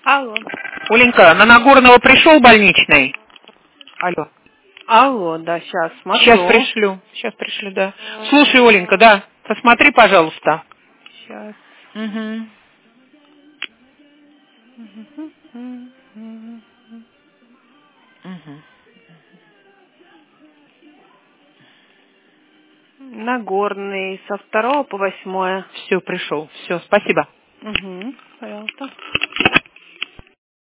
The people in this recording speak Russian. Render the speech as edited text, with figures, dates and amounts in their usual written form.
Алло. Оленька, на Нагорного пришел больничный? Алло. Алло, да, сейчас смотрю. Сейчас пришлю, да. Слушай, Оленька, да, посмотри, пожалуйста. Сейчас. Угу. Угу. Нагорный со 2 по 8. Все, пришел. Все, спасибо. Угу, пожалуйста.